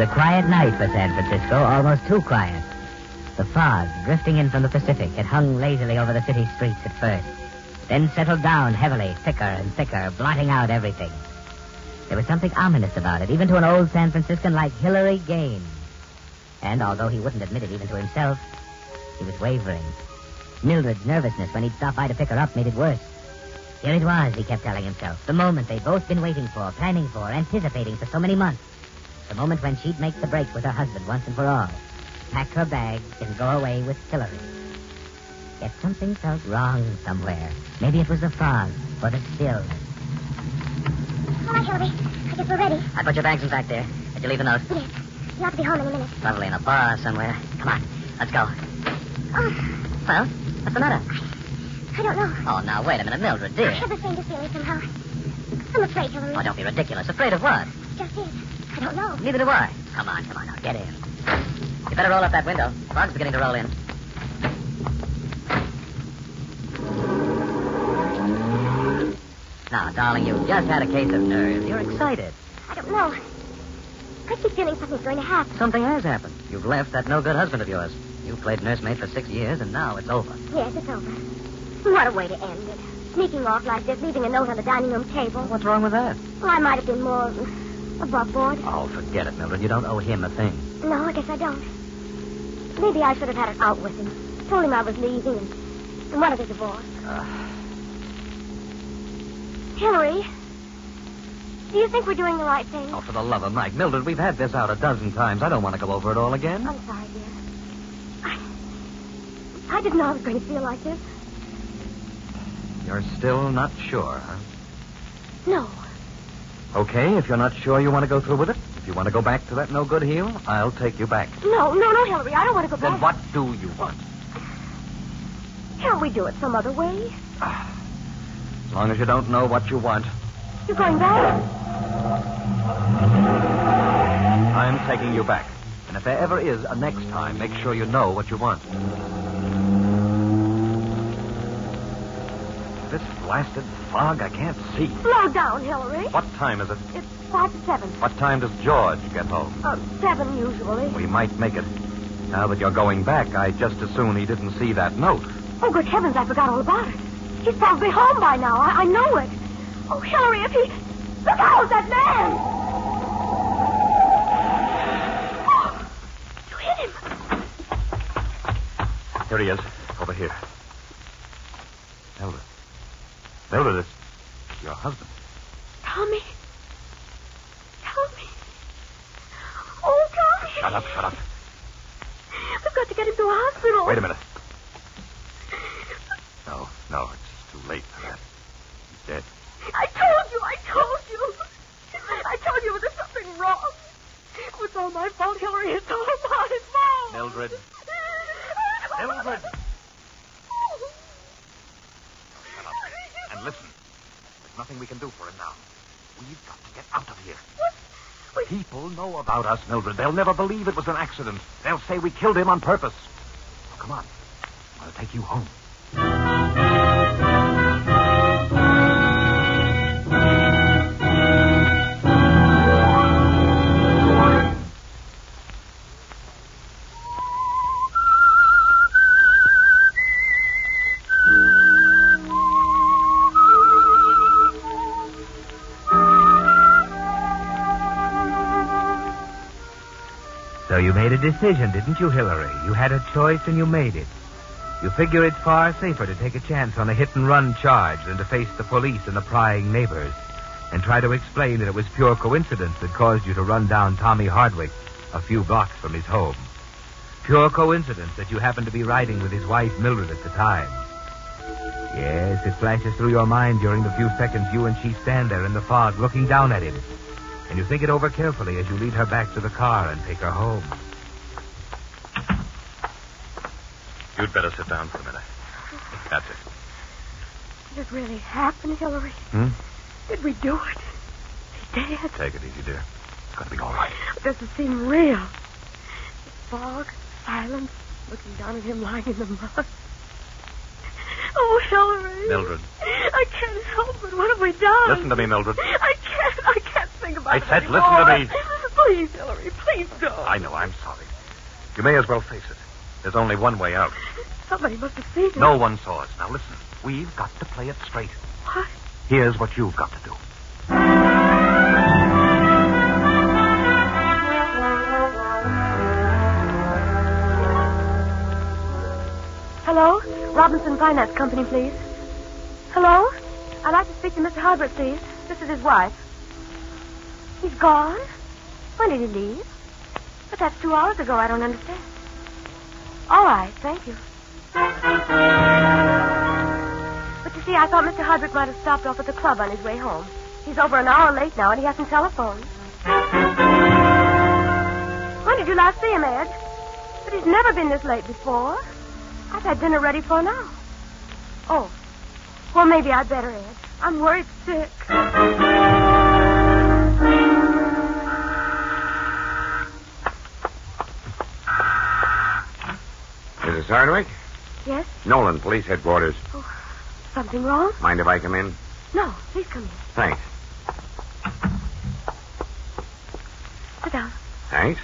quiet night for San Francisco, almost too quiet. The fog, drifting in from the Pacific, had hung lazily over the city streets at first, then settled down heavily, thicker and thicker, blotting out everything. There was something ominous about it, even to an old San Franciscan like Hillary Gaines. And although he wouldn't admit it even to himself, he was wavering. Mildred's nervousness when he'd stop by to pick her up made it worse. Here it was, he kept telling himself, the moment they'd both been waiting for, planning for, anticipating for so many months. The moment when she'd make the break with her husband once and for all. Pack her bags and go away with Hillary. Yet something felt wrong somewhere. Maybe it was the fog or the stillness. All right, Hillary. I guess we're ready. I put your bags in back there. Did you leave a note? Yes. You ought to be home in a minute. Probably in a bar somewhere. Come on, let's go. Oh, Well, what's the matter? I don't know. Oh, now, wait a minute, Mildred, dear. I have the faintest feeling somehow. I'm afraid, Hillary. Oh, don't be ridiculous. Afraid of what? Just is. I don't know. Neither do I. Come on, now, get in. You better roll up that window. Fog's beginning to roll in. Now, darling, you just had a case of nerves. You're excited. I don't know. I keep feeling something's going to happen. Something has happened. You've left that no-good husband of yours. You played nursemaid for 6 years, and now it's over. Yes, it's over. What a way to end it. Sneaking off like this, leaving a note on the dining room table. What's wrong with that? Well, I might have been more above board. Oh, forget it, Mildred. You don't owe him a thing. No, I guess I don't. Maybe I should have had it out with him. Told him I was leaving and wanted a divorce. Hillary, do you think we're doing the right thing? Oh, for the love of Mike. Mildred, we've had this out a dozen times. I don't want to go over it all again. I'm sorry, dear. I didn't know I was going to feel like this. You're still not sure, huh? No. Okay, if you're not sure you want to go through with it, if you want to go back to that no-good heel, I'll take you back. No, Hillary. I don't want to go Then back. what do you want? Can't we do it some other way? As long as you don't know what you want. You're going back? I'm taking you back. And if there ever is a next time, make sure you know what you want. This blasted fog, I can't see. Slow down, Hillary. What time is it? It's 5 to 7. What time does George get home? 7 usually. We might make it. Now that you're going back, I'd just as soon he didn't see that note. Oh, good heavens, I forgot all about it. He's probably home by now. I know it. Oh, Hillary, if he... Look out, that man! Oh, you hit him. Here he is, over here. Mildred, it's your husband. Tommy. Oh, Tommy. Shut up. We've got to get him to a hospital. Wait a minute. No, it's too late for that. He's dead. I told you. I told you there was something wrong. It was all my fault, Hillary. It's all my fault. Mildred. Shut up. And listen. There's nothing we can do for him now. We've got to get out of here. What? People know about us, Mildred. They'll never believe it was an accident. They'll say we killed him on purpose. Oh, come on. I'll take you home. So you made a decision, didn't you, Hillary? You had a choice and you made it. You figure it's far safer to take a chance on a hit-and-run charge than to face the police and the prying neighbors and try to explain that it was pure coincidence that caused you to run down Tommy Hardwick a few blocks from his home. Pure coincidence that you happened to be riding with his wife, Mildred, at the time. Yes, it flashes through your mind during the few seconds you and she stand there in the fog looking down at him. And you think it over carefully as you lead her back to the car and take her home. You'd better sit down for a minute. That's it. Did it really happen, Hillary? Did we do it? He's dead. Take it easy, dear. It's going to be all right. It doesn't seem real. The fog, silence, looking down at him lying in the mud. Oh, Hillary. Mildred. I can't help it. What have we done? Listen to me, Mildred. I can't think about I it said anymore. listen to me. Please, Hillary, please don't. I know, I'm sorry. You may as well face it. There's only one way out. Somebody must have seen it. No one saw us. Now listen, we've got to play it straight. What? Here's what you've got to do. Hello? Robinson Finance Company, please. Hello? I'd like to speak to Mr. Hardwick, please. This is his wife. He's gone? When did he leave? But that's 2 hours ago. I don't understand. All right, thank you. But you see, I thought Mr. Hardwick might have stopped off at the club on his way home. He's over an hour late now, and he hasn't telephoned. When did you last see him, Ed? But he's never been this late before. I've had dinner ready for an hour. Oh. Well, maybe I'd better, Ed. I'm worried sick. Mrs. Hardwick? Yes? Nolan, police headquarters. Oh, something wrong? Mind if I come in? No, please come in. Thanks. Sit down. Thanks.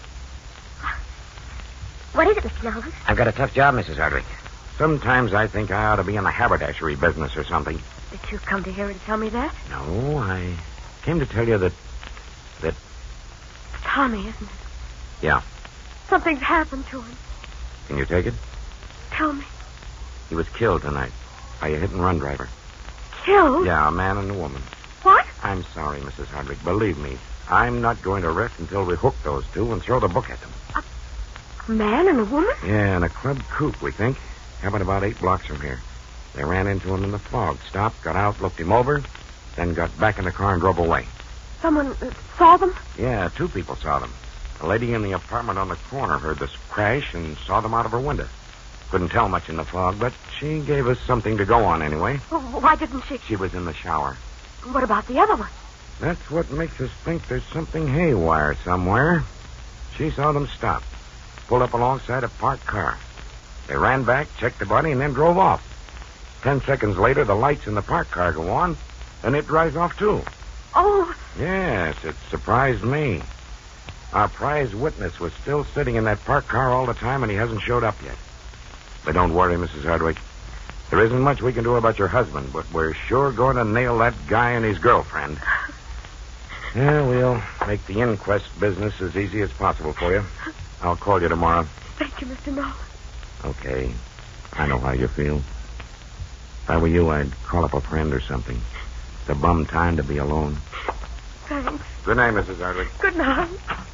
What is it, Mr. Nolan? I've got a tough job, Mrs. Hardwick. Sometimes I think I ought to be in the haberdashery business or something. Did you come to here to tell me that? No, I came to tell you that... It's Tommy, isn't it? Yeah. Something's happened to him. Can you take it? Tell me. He was killed tonight by a hit-and-run driver. Killed? Yeah, a man and a woman. What? I'm sorry, Mrs. Hardwick. Believe me, I'm not going to rest until we hook those two and throw the book at them. A man and a woman? Yeah, in a club coupe, we think. Happened about 8 blocks from here. They ran into him in the fog, stopped, got out, looked him over, then got back in the car and drove away. Someone saw them? Yeah, 2 people saw them. A lady in the apartment on the corner heard this crash and saw them out of her window. Couldn't tell much in the fog, but she gave us something to go on anyway. Well, why didn't she? She was in the shower. What about the other one? That's what makes us think there's something haywire somewhere. She saw them stop, pulled up alongside a parked car. They ran back, checked the body, and then drove off. 10 seconds later, the lights in the parked car go on, and it drives off, too. Oh. Yes, it surprised me. Our prize witness was still sitting in that parked car all the time, and he hasn't showed up yet. But don't worry, Mrs. Hardwick. There isn't much we can do about your husband, but we're sure going to nail that guy and his girlfriend. Yeah, we'll make the inquest business as easy as possible for you. I'll call you tomorrow. Thank you, Mr. Nolan. Okay. I know how you feel. If I were you, I'd call up a friend or something. It's a bum time to be alone. Thanks. Good night, Mrs. Hardwick. Good night.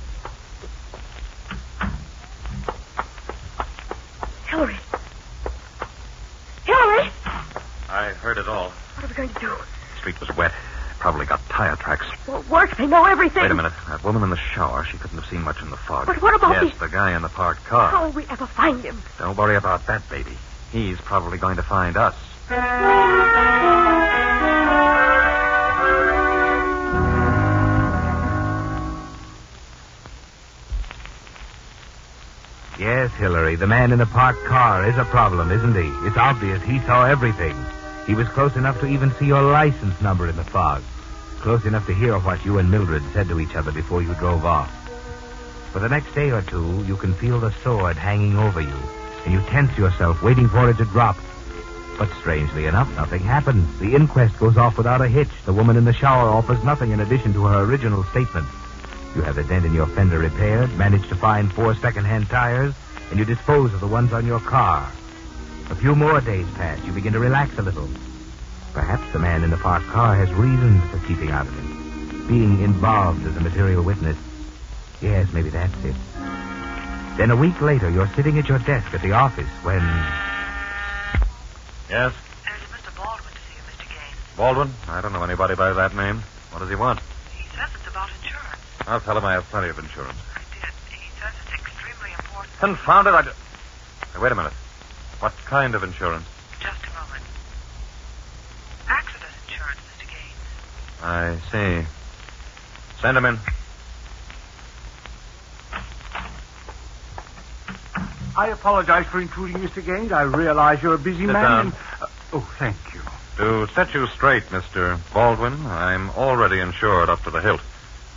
Hillary. Hillary! I heard it all. What are we going to do? The street was wet. Probably got tire tracks. Well, work. They know everything. Wait a minute. That woman in the shower, she couldn't have seen much in the fog. But what about Yes, the guy in the parked car. How will we ever find him? Don't worry about that, baby. He's probably going to find us. Yes, Hillary, the man in the parked car is a problem, isn't he? It's obvious he saw everything. He was close enough to even see your license number in the fog. Close enough to hear what you and Mildred said to each other before you drove off. For the next day or two, you can feel the sword hanging over you, and you tense yourself, waiting for it to drop. But strangely enough, nothing happens. The inquest goes off without a hitch. The woman in the shower offers nothing in addition to her original statement. You have the dent in your fender repaired, manage to find 4 second-hand tires, and you dispose of the ones on your car. A few more days pass. You begin to relax a little. Perhaps the man in the parked car has reasons for keeping out of it. Being involved as a material witness. Yes, maybe that's it. Then a week later, you're sitting at your desk at the office when... Yes? There's Mr. Baldwin to see you, Mr. Gaines. Baldwin? I don't know anybody by that name. What does he want? He says it's about insurance. I'll tell him I have plenty of insurance. I did. He says it's extremely important. Confound it, Hey, wait a minute. What kind of insurance? Just a moment. Accident insurance, Mr. Gaines. I see. Send him in. I apologize for intruding, Mr. Gaines. I realize you're a busy man. down. And, thank you. To set you straight, Mr. Baldwin, I'm already insured up to the hilt.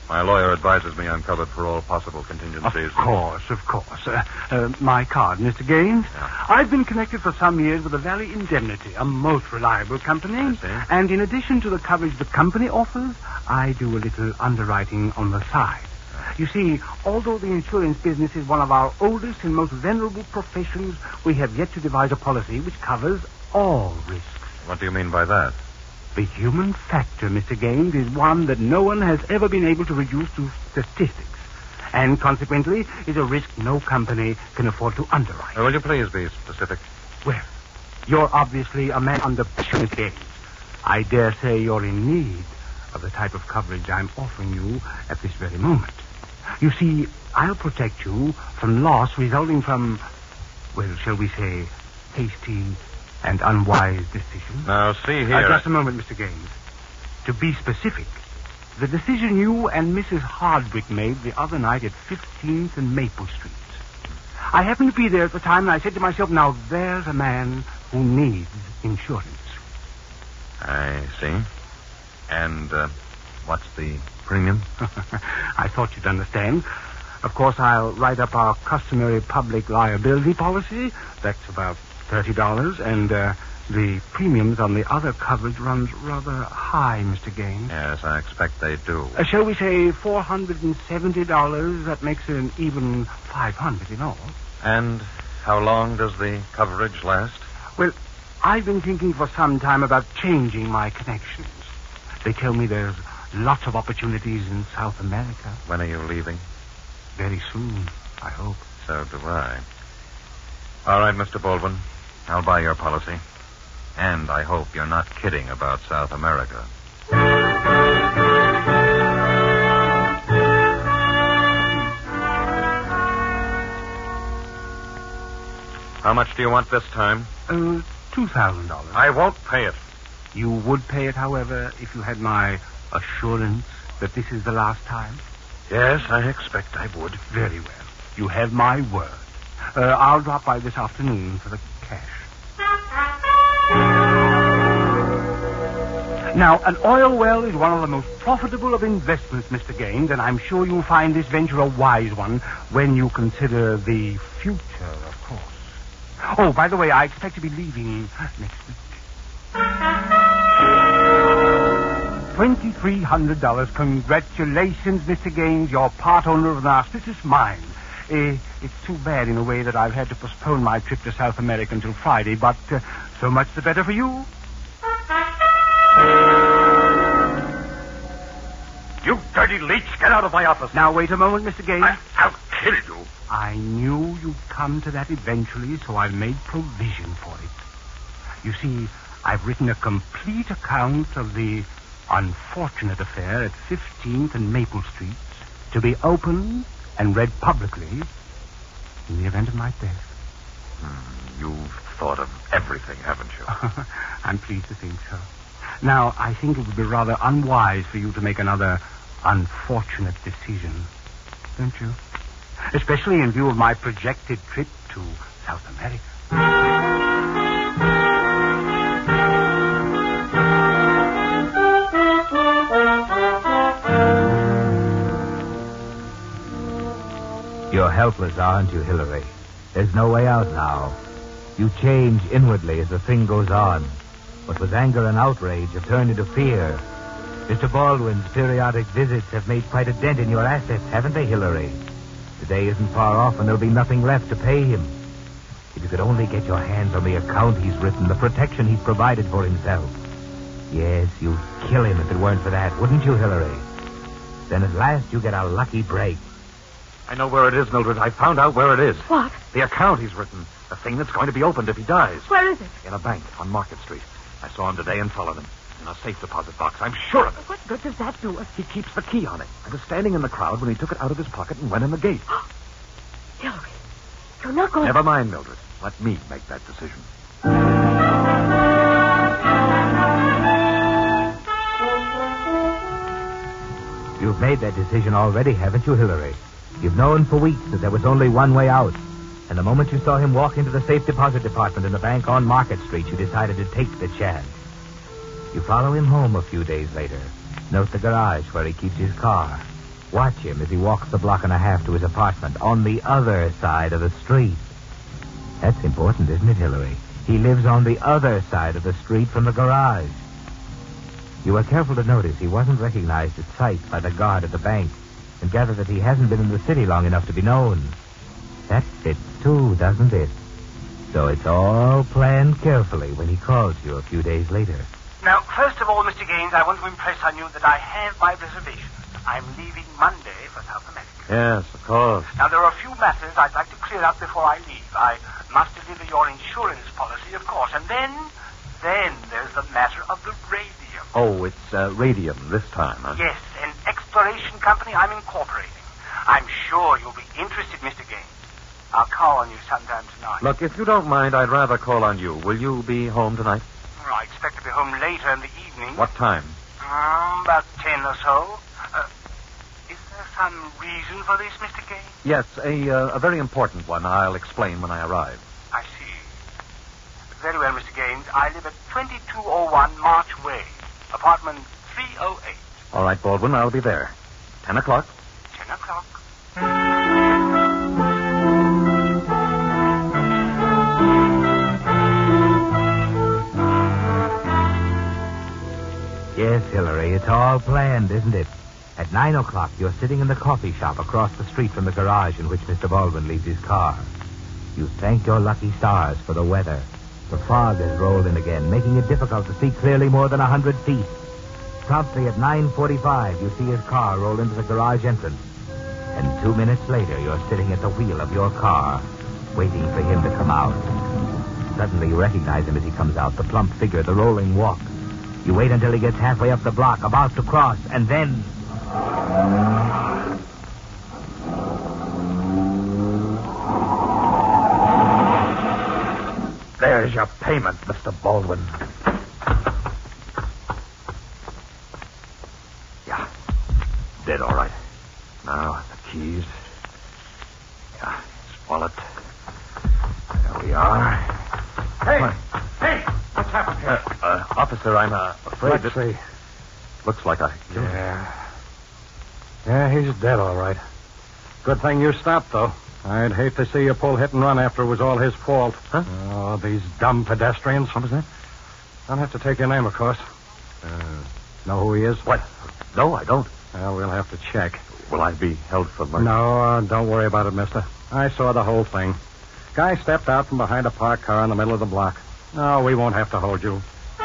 My lawyer advises me I'm covered for all possible contingencies. Of course. My card, Mr. Gaines. Yeah. I've been connected for some years with the Valley Indemnity, a most reliable company. I see. And in addition to the coverage the company offers, I do a little underwriting on the side. You see, although the insurance business is one of our oldest and most venerable professions, we have yet to devise a policy which covers all risks. What do you mean by that? The human factor, Mr. Gaines, is one that no one has ever been able to reduce to statistics, and consequently is a risk no company can afford to underwrite. Will you please be specific? Well, you're obviously a man under pressure, Mr. Gaines. I dare say you're in need of the type of coverage I'm offering you at this very moment. You see, I'll protect you from loss resulting from, well, shall we say, hasty and unwise decisions. Now, see here. Just a moment, Mr. Gaines. To be specific, the decision you and Mrs. Hardwick made the other night at 15th and Maple Street. I happened to be there at the time, and I said to myself, now there's a man who needs insurance. I see. And what's the premium? I thought you'd understand. Of course, I'll write up our customary public liability policy. That's about $30, and the premiums on the other coverage runs rather high, Mr. Gaines. Yes, I expect they do. Shall we say $470? That makes an even $500 in all. And how long does the coverage last? Well, I've been thinking for some time about changing my connections. They tell me there's lots of opportunities in South America. When are you leaving? Very soon, I hope. So do I. All right, Mr. Baldwin. I'll buy your policy. And I hope you're not kidding about South America. How much do you want this time? $2,000. I won't pay it. You would pay it, however, if you had my assurance that this is the last time? Yes, I expect I would. Very well. You have my word. I'll drop by this afternoon for the cash. Now, an oil well is one of the most profitable of investments, Mr. Gaines, and I'm sure you'll find this venture a wise one when you consider the future, of course. Oh, by the way, I expect to be leaving next week. $2,300. Congratulations, Mr. Gaines. You're part owner of an auspicious mine. It's too bad in a way that I've had to postpone my trip to South America until Friday, but so much the better for you. You dirty leech, get out of my office. Now, wait a moment, Mr. Gaines. I'll kill you. I knew you'd come to that eventually, so I made provision for it. You see, I've written a complete account of the unfortunate affair at 15th and Maple Streets to be opened and read publicly in the event of my death. You've thought of everything, haven't you? I'm pleased to think so. Now, I think it would be rather unwise for you to make another unfortunate decision, don't you? Especially in view of my projected trip to South America. You're helpless, aren't you, Hillary? There's no way out now. You change inwardly as the thing goes on. What was anger and outrage have turned into fear. Mr. Baldwin's periodic visits have made quite a dent in your assets, haven't they, Hillary? The day isn't far off, and there'll be nothing left to pay him. If you could only get your hands on the account he's written, the protection he's provided for himself. Yes, you'd kill him if it weren't for that, wouldn't you, Hillary? Then at last you get a lucky break. I know where it is, Mildred. I found out where it is. What? The account he's written. The thing that's going to be opened if he dies. Where is it? In a bank on Market Street. I saw him today and followed him. In a safe deposit box. I'm sure of it. What good does that do us? He keeps the key on it. I was standing in the crowd when he took it out of his pocket and went in the gate. Hillary, you're not going... Never mind, Mildred. Let me make that decision. You've made that decision already, haven't you, Hillary? You've known for weeks that there was only one way out. And the moment you saw him walk into the safe deposit department in the bank on Market Street, you decided to take the chance. You follow him home a few days later. Note the garage where he keeps his car. Watch him as he walks the block and a half to his apartment on the other side of the street. That's important, isn't it, Hillary? He lives on the other side of the street from the garage. You were careful to notice he wasn't recognized at sight by the guard at the bank, and gather that he hasn't been in the city long enough to be known. That fits, too, doesn't it? So it's all planned carefully when he calls you a few days later. Now, first of all, Mr. Gaines, I want to impress on you that I have my reservations. I'm leaving Monday for South America. Yes, of course. Now, there are a few matters I'd like to clear up before I leave. I must deliver your insurance policy, of course. And then there's the matter of the radium. Oh, it's radium this time, huh? Yes, an exploration company I'm incorporating. I'm sure you'll be interested, Mr. Gaines. I'll call on you sometime tonight. Look, if you don't mind, I'd rather call on you. Will you be home tonight? Well, I expect to be home later in the evening. What time? About 10 or so. Is there some reason for this, Mr. Gaines? Yes, a very important one. I'll explain when I arrive. I see. Very well, Mr. Gaines. I live at 2201 March Way, apartment 308. All right, Baldwin, I'll be there. 10 o'clock. 10 o'clock. Yes, Hillary, it's all planned, isn't it? At 9 o'clock, you're sitting in the coffee shop across the street from the garage in which Mr. Baldwin leaves his car. You thank your lucky stars for the weather. The fog has rolled in again, making it difficult to see clearly more than 100 feet. Promptly at 9:45, you see his car roll into the garage entrance. And 2 minutes later, you're sitting at the wheel of your car, waiting for him to come out. Suddenly, you recognize him as he comes out, the plump figure, the rolling walk. You wait until he gets halfway up the block, about to cross, and then... There's your payment, Mr. Baldwin. Yeah. Dead, all right. Now, the keys. Yeah, his wallet. There we are. Hey! Hey! What's happened here? Officer, I'm afraid Let's see. Looks like I killed him. Yeah, he's dead, all right. Good thing you stopped, though. I'd hate to see you pull hit and run after it was all his fault. Huh? Oh, these dumb pedestrians. What was that? I'll have to take your name, of course. Know who he is? What? No, I don't. Well, we'll have to check. Will I be held for murder? No, don't worry about it, mister. I saw the whole thing. Guy stepped out from behind a parked car in the middle of the block. No, we won't have to hold you.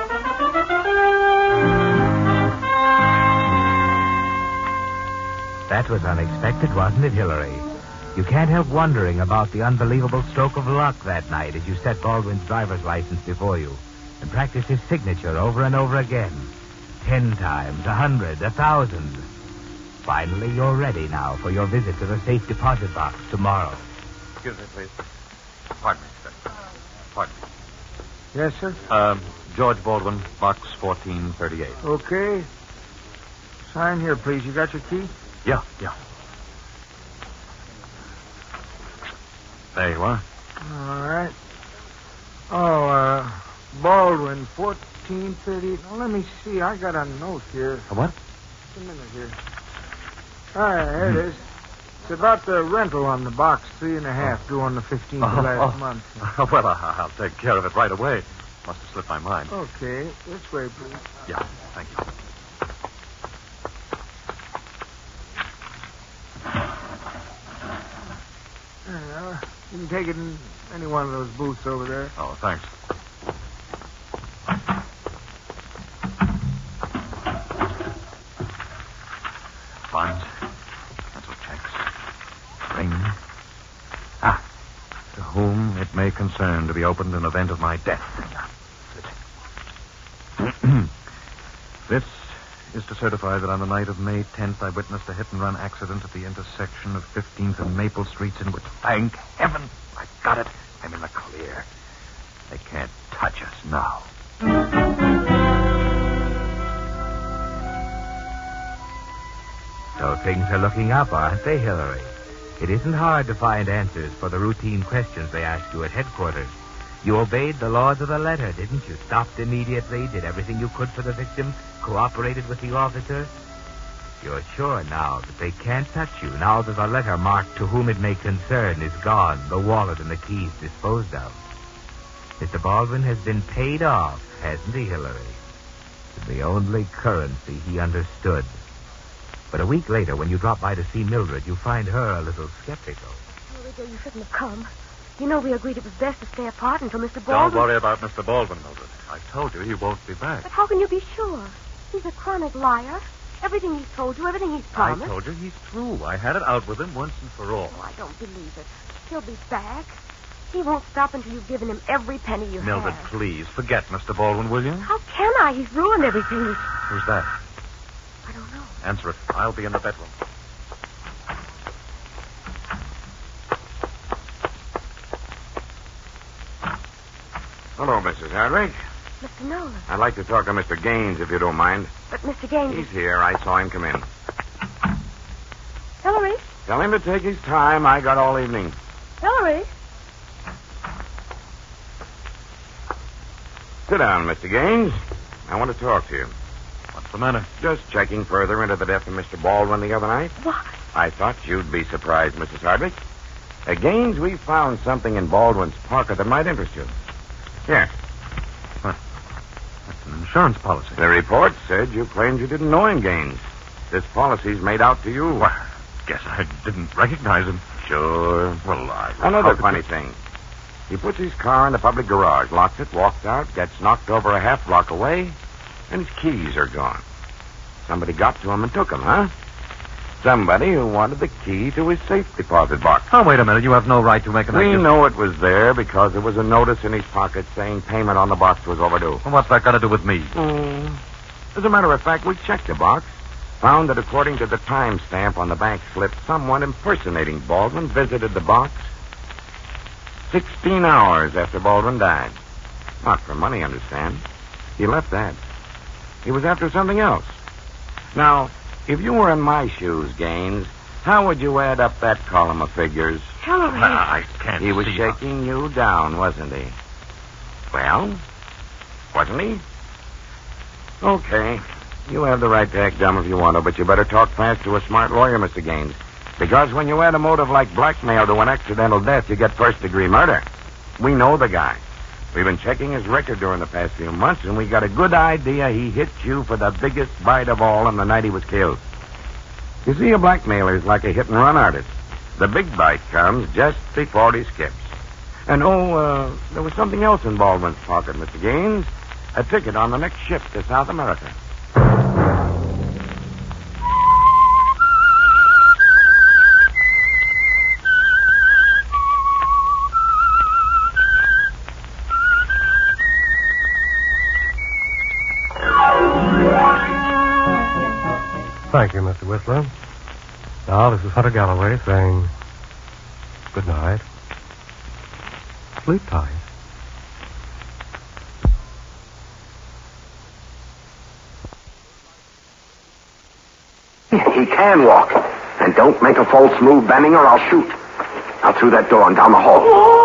That was unexpected, wasn't it, Hillary? You can't help wondering about the unbelievable stroke of luck that night as you set Baldwin's driver's license before you and practiced his signature over and over again. 10 times, 100, 1,000. Finally, you're ready now for your visit to the safe deposit box tomorrow. Excuse me, please. Pardon me, sir. Pardon me. Yes, sir? George Baldwin, box 1438. Okay. Sign here, please. You got your key? Yeah. There you are. All right. Oh, Baldwin, 1438. Now, let me see. I got a note here. A what? Just a minute here. All right, here it is. It's about the rental on the box, 3.5, due on the 15th of last month. Well, I'll take care of it right away. Must have slipped my mind. Okay. This way, please. Yeah, thank you. You can take it in any one of those booths over there. Oh, thanks. Bonds. Pencil checks. Ring. To whom it may concern to be opened in event of my death. This is to certify that on the night of May 10th, I witnessed a hit-and-run accident at the intersection of 15th and Maple Streets in which, thank heaven, I got it. I'm in the clear. They can't touch us now. So things are looking up, aren't they, Hillary? It isn't hard to find answers for the routine questions they asked you at headquarters. You obeyed the laws of the letter, didn't you? Stopped immediately, did everything you could for the victim, cooperated with the officer. You're sure now that they can't touch you, now that the letter marked to whom it may concern is gone, the wallet and the keys disposed of. Mr. Baldwin has been paid off, hasn't he, Hillary? The only currency he understood. But a week later, when you drop by to see Mildred, you find her a little skeptical. Oh, Rico, you shouldn't have come. You know we agreed it was best to stay apart until Mr. Baldwin... Don't worry about Mr. Baldwin, Mildred. I told you he won't be back. But how can you be sure? He's a chronic liar. Everything he's told you, everything he's promised. I told you he's through. I had it out with him once and for all. Oh, I don't believe it. He'll be back. He won't stop until you've given him every penny you Mildred, have. please, forget Mr. Baldwin, will you? How can I? He's ruined everything. Who's that? I don't know. Answer it. I'll be in the bedroom. Hello, Mrs. Hardwick. Mr. Nolan. I'd like to talk to Mr. Gaines, if you don't mind. But Mr. Gaines... He's here. I saw him come in. Hillary? Tell him to take his time. I got all evening. Hillary? Sit down, Mr. Gaines. I want to talk to you. What's the matter? Just checking further into the death of Mr. Baldwin the other night. What? I thought you'd be surprised, Mrs. Hardwick. Gaines, we found something in Baldwin's pocket that might interest you. Here. That's an insurance policy. The report said you claimed you didn't know him, Gaines. This policy's made out to you. Well, guess I didn't recognize him. Sure. Well, Another funny thing. He puts his car in the public garage, locks it, walks out, gets knocked over a half block away, and his keys are gone. Somebody got to him and took them, huh? Somebody who wanted the key to his safe deposit box. Oh, wait a minute. You have no right to make an... We know it was there because there was a notice in his pocket saying payment on the box was overdue. Well, what's that got to do with me? As a matter of fact, we checked the box, found that according to the timestamp on the bank slip, someone impersonating Baldwin visited the box 16 hours after Baldwin died. Not for money, understand. He left that. He was after something else. Now, if you were in my shoes, Gaines, how would you add up that column of figures? Hillary. I can't He was see shaking you down, wasn't he? Well, wasn't he? Okay. You have the right to act dumb if you want to, but you better talk fast to a smart lawyer, Mr. Gaines. Because when you add a motive like blackmail to an accidental death, you get first-degree murder. We know the guy. We've been checking his record during the past few months, and we got a good idea he hit you for the biggest bite of all on the night he was killed. You see, a blackmailer is like a hit-and-run artist. The big bite comes just before he skips. And, there was something else in Baldwin's pocket, Mr. Gaines. A ticket on the next ship to South America. Thank you, Mr. Whistler. Now, this is Hunter Galloway saying good night. Sleep tight. He can walk. And don't make a false move, Banning, or I'll shoot. Out through that door and down the hall.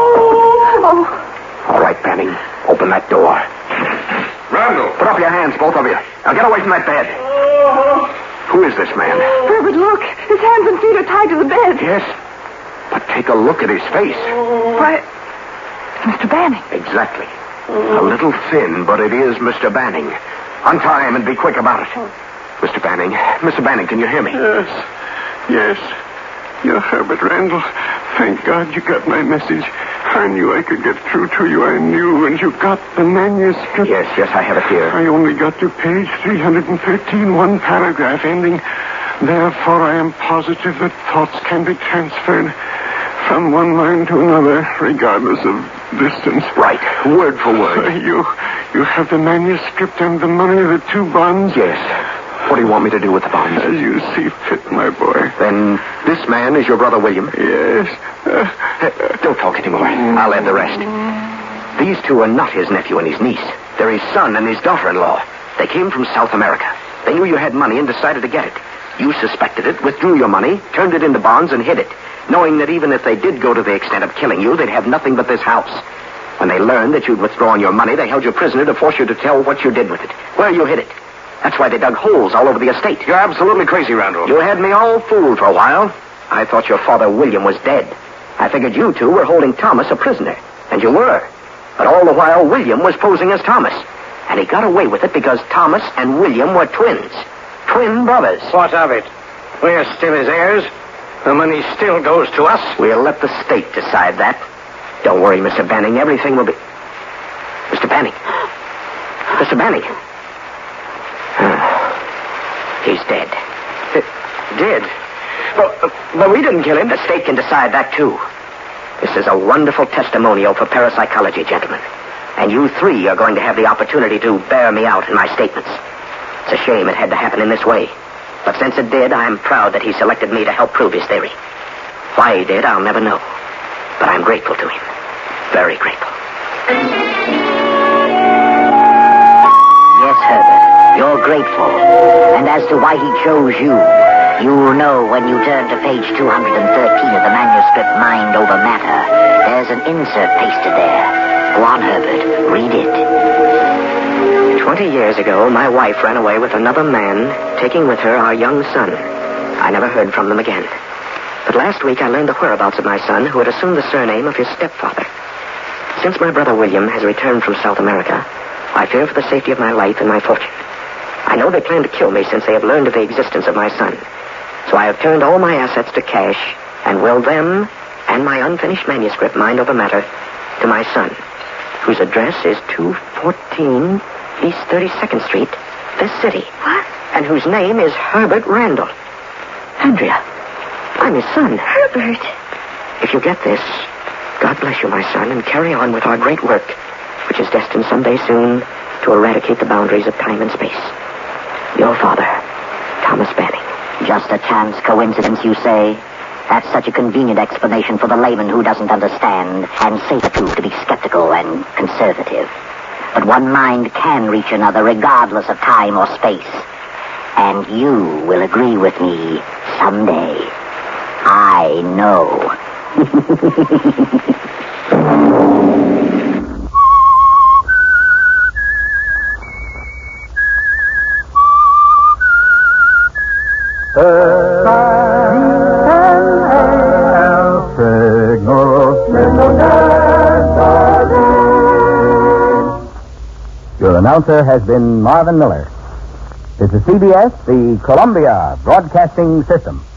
Oh. All right, Banning. Open that door. Randall! Put up your hands, both of you. Now get away from that bed. Who is this man? Herbert, look. His hands and feet are tied to the bed. Yes. But take a look at his face. Why, Mr. Banning. Exactly. A little thin, but it is Mr. Banning. Untie him and be quick about it. Mr. Banning. Mr. Banning, can you hear me? Yes. You're Herbert Randall. Thank God you got my message. I knew I could get through to you. I knew. And you got the manuscript. Yes, I have it here. I only got to page 313, one paragraph ending. Therefore, I am positive that thoughts can be transferred from one mind to another, regardless of distance. Right. Word for word. You have the manuscript and the money of the 2 bonds? Yes. What do you want me to do with the bonds? As you see fit, my boy. Then this man is your brother William? Yes. Don't talk anymore. I'll add the rest. These 2 are not his nephew and his niece. They're his son and his daughter-in-law. They came from South America. They knew you had money and decided to get it. You suspected it, withdrew your money, turned it into bonds, and hid it, knowing that even if they did go to the extent of killing you, they'd have nothing but this house. When they learned that you'd withdrawn your money, they held you prisoner to force you to tell what you did with it, where you hid it. That's why they dug holes all over the estate. You're absolutely crazy, Randall. You had me all fooled for a while. I thought your father, William, was dead. I figured you two were holding Thomas a prisoner. And you were. But all the while, William was posing as Thomas. And he got away with it because Thomas and William were twins. Twin brothers. What of it? We're still his heirs. The money still goes to us. We'll let the state decide that. Don't worry, Mr. Banning. Everything will be... Mr. Banning. Mr. Banning. He's dead. Dead? But we didn't kill him. The state can decide that, too. This is a wonderful testimonial for parapsychology, gentlemen. And you three are going to have the opportunity to bear me out in my statements. It's a shame it had to happen in this way. But since it did, I'm proud that he selected me to help prove his theory. Why he did, I'll never know. But I'm grateful to him. Very grateful. Yes, Herbert, you're grateful. And as to why he chose you, you'll know when you turn to page 213 of the manuscript Mind Over Matter. There's an insert pasted there. Go on, Herbert. Read it. 20 years ago, my wife ran away with another man, taking with her our young son. I never heard from them again. But last week I learned the whereabouts of my son, who had assumed the surname of his stepfather. Since my brother William has returned from South America, I fear for the safety of my life and my fortune. I know they plan to kill me since they have learned of the existence of my son. So I have turned all my assets to cash and willed them and my unfinished manuscript, Mind Over Matter, to my son, whose address is 214 East 32nd Street, this city. What? And whose name is Herbert Randall. Andrea, I'm his son. Herbert. If you get this, God bless you, my son, and carry on with our great work, which is destined someday soon to eradicate the boundaries of time and space. Your father, Thomas Banning. Just a chance coincidence, you say? That's such a convenient explanation for the layman who doesn't understand, and safer, too, to be skeptical and conservative. But one mind can reach another regardless of time or space. And you will agree with me someday. I know. Your announcer has been Marvin Miller. This is CBS, the Columbia Broadcasting System.